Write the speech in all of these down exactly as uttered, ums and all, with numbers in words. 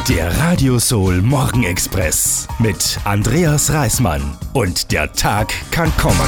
Der Radio Soul Morgenexpress mit Andreas Reismann und der Tag kann kommen.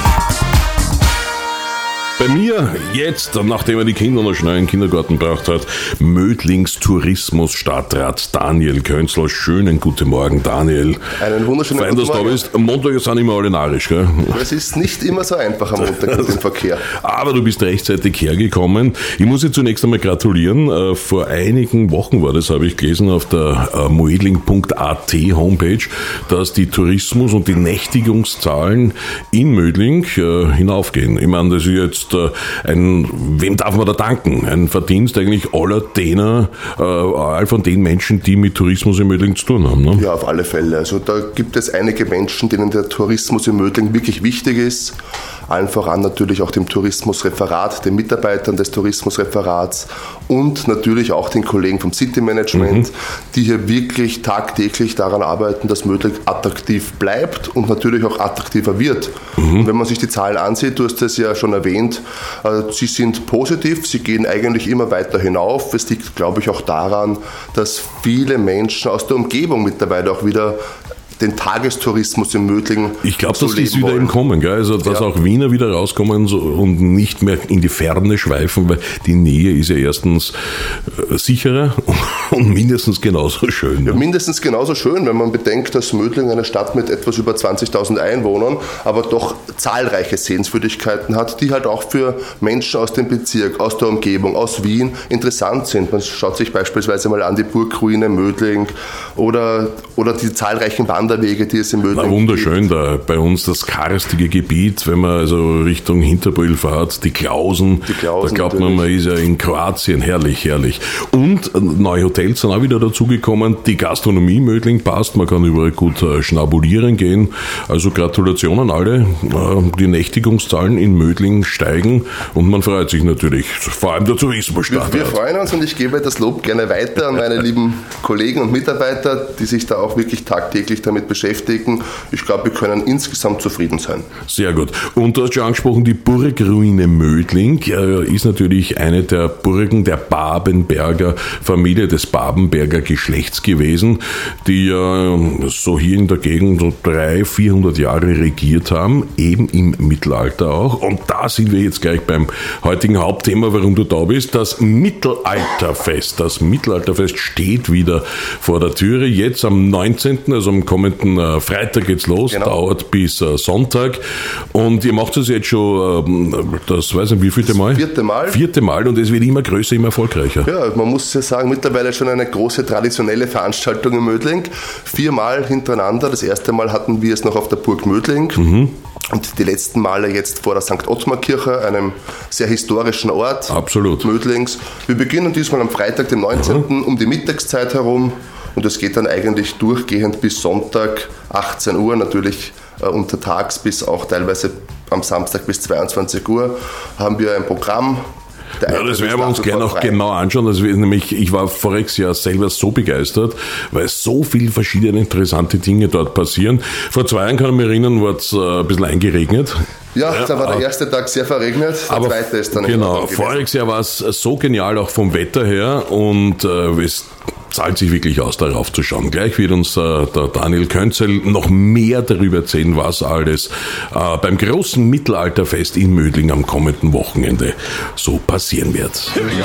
Bei mir jetzt, nachdem er die Kinder noch schnell in den Kindergarten gebracht hat, Mödlings Tourismus-Stadtrat Daniel Könzler. Schönen guten Morgen, Daniel. Einen wunderschönen Fein, guten dass du Morgen. da bist. Am Montag sind immer alle narrisch, gell? Es ist nicht immer so einfach am Montag mit dem Verkehr. Aber du bist rechtzeitig hergekommen. Ich muss dir zunächst einmal gratulieren. Vor einigen Wochen war das, habe ich gelesen, auf der moedling punkt a t Homepage, dass die Tourismus- und die Nächtigungszahlen in Mödling hinaufgehen. Ich meine, das ist jetzt ein, wem darf man da danken? Ein Verdienst eigentlich aller derer, äh, all von den Menschen, die mit Tourismus in Mödling zu tun haben. Ne? Ja, auf alle Fälle. Also da gibt es einige Menschen, denen der Tourismus in Mödling wirklich wichtig ist. Allen voran natürlich auch dem Tourismusreferat, den Mitarbeitern des Tourismusreferats und natürlich auch den Kollegen vom City Management, mhm. die hier wirklich tagtäglich daran arbeiten, dass Mödling attraktiv bleibt und natürlich auch attraktiver wird. Mhm. Und wenn man sich die Zahlen ansieht, du hast es ja schon erwähnt, äh, sie sind positiv, sie gehen eigentlich immer weiter hinauf. Es liegt, glaube ich, auch daran, dass viele Menschen aus der Umgebung mittlerweile auch wieder den Tagestourismus in Mödling. Ich glaube, so dass das leben wieder wollen. im Kommen, gell? Also, dass ja. auch Wiener wieder rauskommen so, und nicht mehr in die Ferne schweifen, weil die Nähe ist ja erstens äh, sicherer und mindestens genauso schön. Ja, ne? mindestens genauso schön, wenn man bedenkt, dass Mödling eine Stadt mit etwas über zwanzigtausend Einwohnern, aber doch zahlreiche Sehenswürdigkeiten hat, die halt auch für Menschen aus dem Bezirk, aus der Umgebung, aus Wien interessant sind. Man schaut sich beispielsweise mal an die Burgruine Mödling oder, oder die zahlreichen Wanderwege. Wege, die es in Mödling Na, wunderschön, da bei uns das karstige Gebiet, wenn man also Richtung Hinterbrühl fährt, die Klausen, die Klausen da glaubt man, man ist ja in Kroatien, herrlich, herrlich. Und neue Hotels sind auch wieder dazugekommen, die Gastronomie Mödling passt, man kann überall gut äh, schnabulieren gehen, also Gratulationen alle, äh, die Nächtigungszahlen in Mödling steigen und man freut sich natürlich, vor allem der Tourismusstandort. Wir, wir freuen uns und ich gebe das Lob gerne weiter an meine lieben Kollegen und Mitarbeiter, die sich da auch wirklich tagtäglich damit beschäftigen. Ich glaube, wir können insgesamt zufrieden sein. Sehr gut. Und du hast schon angesprochen, die Burgruine Mödling äh, ist natürlich eine der Burgen der Babenberger Familie, des Babenberger Geschlechts gewesen, die äh, so hier in der Gegend so dreihundert, vierhundert Jahre regiert haben, eben im Mittelalter auch. Und da sind wir jetzt gleich beim heutigen Hauptthema, warum du da bist, das Mittelalterfest. Das Mittelalterfest steht wieder vor der Türe, jetzt am neunzehnten, also am kommenden Freitag geht's los, genau. Dauert bis äh, Sonntag und ihr macht es jetzt schon, äh, das weiß ich, wie vierte Mal? Vierte Mal. Vierte Mal und es wird immer größer, immer erfolgreicher. Ja, man muss ja sagen, mittlerweile schon eine große traditionelle Veranstaltung in Mödling. Viermal hintereinander, das erste Mal hatten wir es noch auf der Burg Mödling. Mhm. Und die letzten Male jetzt vor der Sankt Ottmar Kirche, einem sehr historischen Ort. Absolut. Mödlings. Wir beginnen diesmal am Freitag, dem neunzehnten. Mhm. um die Mittagszeit herum. Und es geht dann eigentlich durchgehend bis Sonntag, achtzehn Uhr, natürlich äh, untertags bis auch teilweise am Samstag bis zweiundzwanzig Uhr haben wir ein Programm. Ja, das werden wir uns gerne auch genau anschauen. Das wird nämlich, ich war voriges Jahr selber so begeistert, weil so viele verschiedene interessante Dinge dort passieren. Vor zwei Jahren kann ich mich erinnern, war es äh, ein bisschen eingeregnet. Ja, da war der erste Tag sehr verregnet, der aber zweite ist dann genau, voriges Jahr war es so genial, auch vom Wetter her und äh, es zahlt sich wirklich aus, darauf zu schauen. Gleich wird uns äh, der Daniel Könzel noch mehr darüber erzählen, was alles äh, beim großen Mittelalterfest in Mödling am kommenden Wochenende so passieren wird. Ja.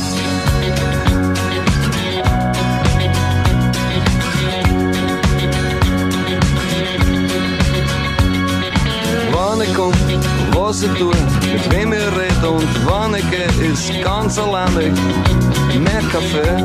Was ich tue, mit wem ich rede und wann ich gehe, ist ganz alleine mehr Kaffee.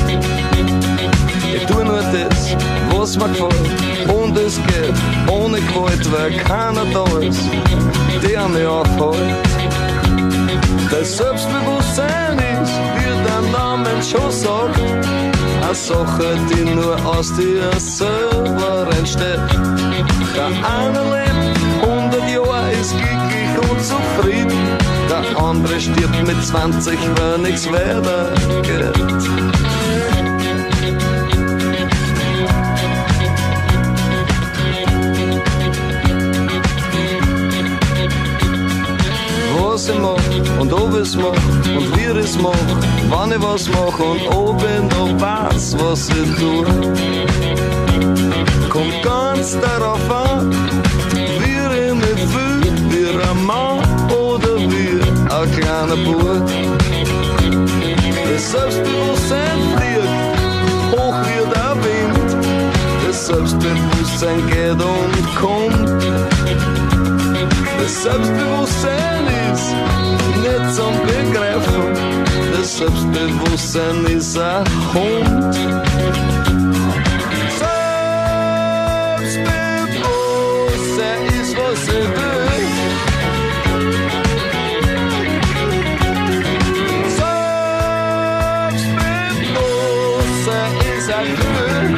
Ich tue nur das, was mir gefällt und es geht ohne Gewalt, weil keiner da ist, der mich aufhält. Das Selbstbewusstsein ist, wie der Name schon sagt, eine Sache, die nur aus dir selber entsteht. Der eine lebt hundert Jahre, ist glücklich und zufrieden. Der andere stirbt mit zwanzig, wenn nichts weitergeht. Was ich mach und ob ich's mach und wie ich's mach, wann ich was mach und ob ich noch weiß, was ich tu. Kommt ganz darauf an, wie ich mich fühl, wie ein Mann oder wie ein kleiner Bub. Das Selbstbewusstsein fliegt hoch wie der Wind, das Selbstbewusstsein geht und kommt. Das Selbstbewusstsein ist nicht zum Begreifen, das Selbstbewusstsein ist ein Hund. Selbstbewusstsein ist, was ich will. Selbstbewusstsein ist ein Gefühl.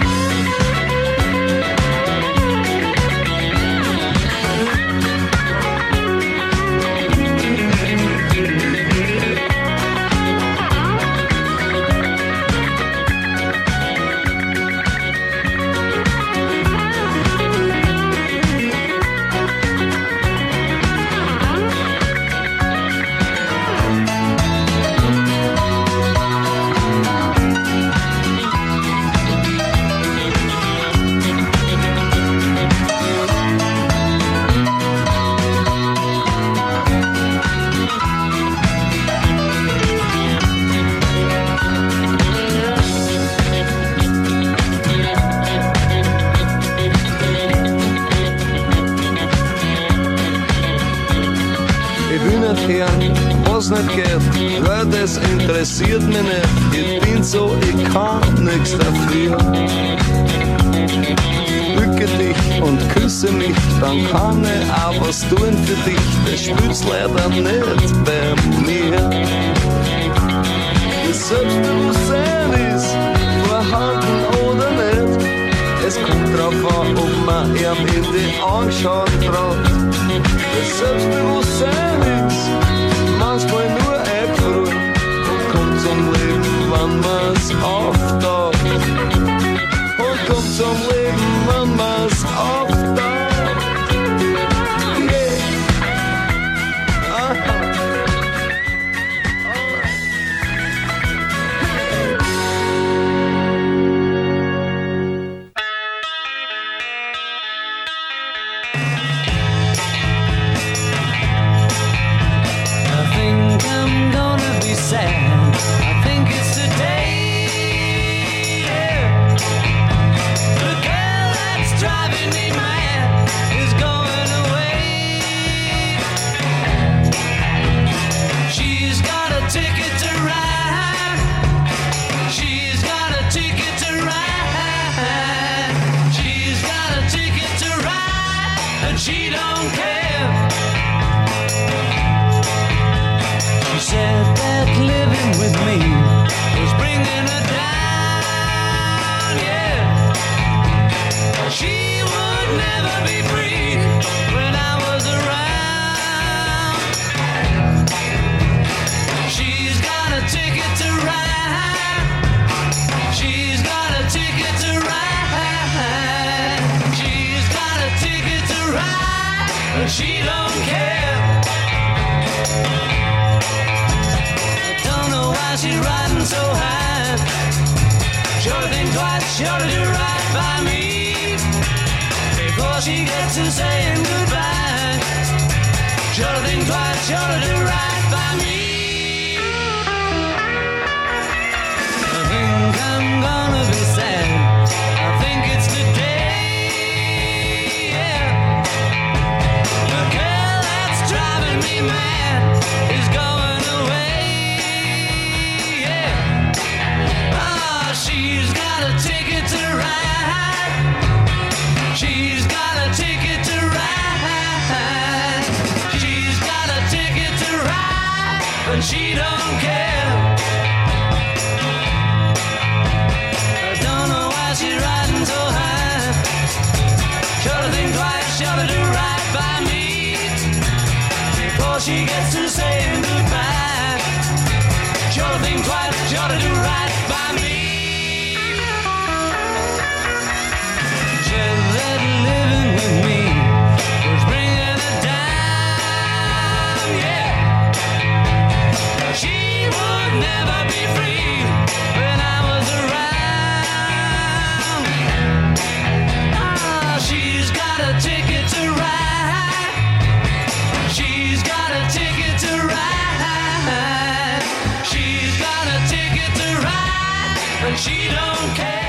Was nicht geht, weil das interessiert mich nicht. Ich bin so, ich kann nichts dafür. Bücke dich und küsse mich, dann kann ich auch was tun für dich. Das spielt's leider nicht bei mir. Das Selbstbewusstsein ist vorhanden oder nicht. Es kommt drauf an, ob man ihm in die Augen schaut traut. Das Selbstbewusstsein ist manchmal nur eingefroren und kommt zum Leben, wenn man's auftaucht. Und kommt zum Leben, wenn man's auftaucht. Yeah. Aha. I'm gonna be sad. I think it's today. Yeah. The girl that's driving me mad is going away. She's got a ticket to ride. She's got a ticket to ride. She's got a ticket to ride, and she don't care. She said that living with me was bringing her down, yeah. She would never be free when I was around. She's got a ticket to ride. She's got a ticket to ride. She's got a ticket to ride, but she don't care. She's riding so high. Sure to think twice, sure to do right by me before she gets to saying goodbye. Sure to think twice, sure to do right by me. I think I'm gonna be sad. I think it's today. Yeah. The girl that's driving me mad is going away. She's got a ticket to ride. She's got a ticket to ride. She's got a ticket to ride, but she don't care. I don't know why she's riding so high. Sure to think twice, sure to do right by me before she gets to saying goodbye. Sure to think twice, sure to do right by me. That living she don't care.